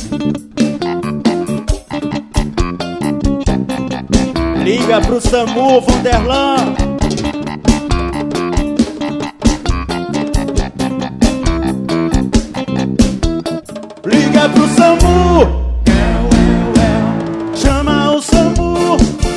Liga pro SAMU, Vanderlan. Liga pro SAMU. Chama o SAMU.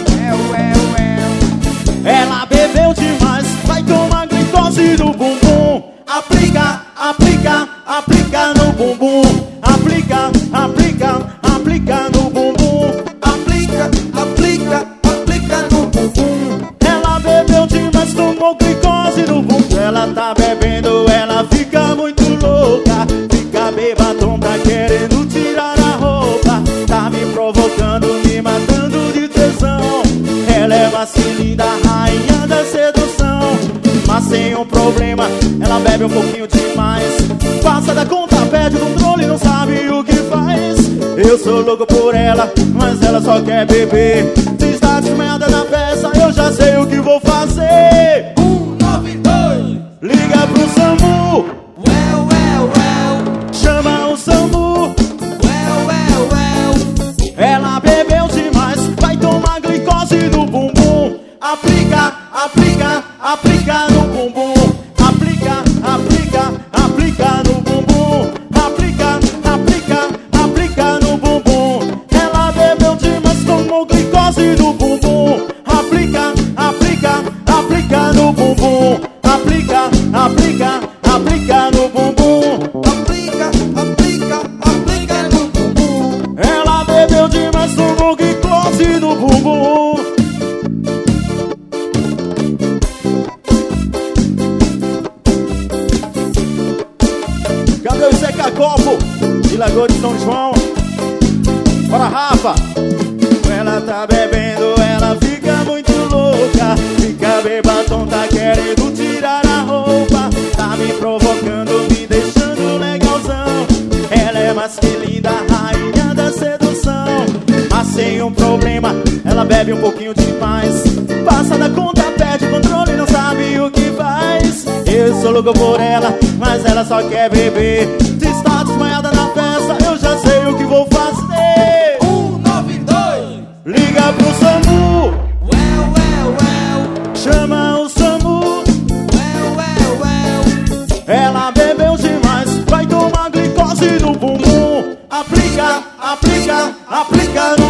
Ela bebeu demais, vai tomar glicose no bumbum. Aplica, aplica, aplica no bumbum. Aplica, aplica, aplica no bumbum. Aplica, aplica, aplica no bumbum. Ela bebeu demais, tomou glicose no bumbum. Ela tá bebendo, ela fica muito louca. Fica bebadão, tá querendo tirar a roupa. Tá me provocando, me matando de tesão. Ela é uma linda, rainha da sedução. Mas sem um problema, ela bebe um pouquinho demais. Passa da conta, perde o controle, não sabe o que faz. Eu sou louco por ela, mas ela só quer beber. Se está desmaiada na festa, eu já sei o que vou fazer. 192. Liga pro SAMU. Chama o SAMU. Ela bebeu demais, vai tomar glicose no bumbum. Aplica, aplica, aplica no bumbum. Aplica, aplica, aplica no bumbum. Aplica, aplica, aplica no bumbum. Ela bebeu demais, tomou glicose no bumbum. Aplica, aplica, aplica no bumbum. Aplica, aplica, aplica no bumbum. Aplica, aplica, aplica no bumbum. Ela bebeu demais, tomou glicose no bumbum. Cadê o Zeca Copo de Lagoa de São João? Bora, Rafa! Ela tá bebendo, ela fica muito louca. Fica bebadão, tá querendo tirar a roupa. Tá me provocando, me deixando legalzão. Ela é mais que linda, rainha da sedução. Mas sem um problema, ela bebe um pouquinho demais. Passa da conta, perde o controle, não sabe o que faz. Eu sou louco por ela, mas ela só quer beber. Se está desmaiada na festa, eu já sei o que vou fazer. 192. Liga pro SAMU. Chama o SAMU. Ela bebeu demais, vai tomar glicose no bumbum. Aplica, aplica, aplica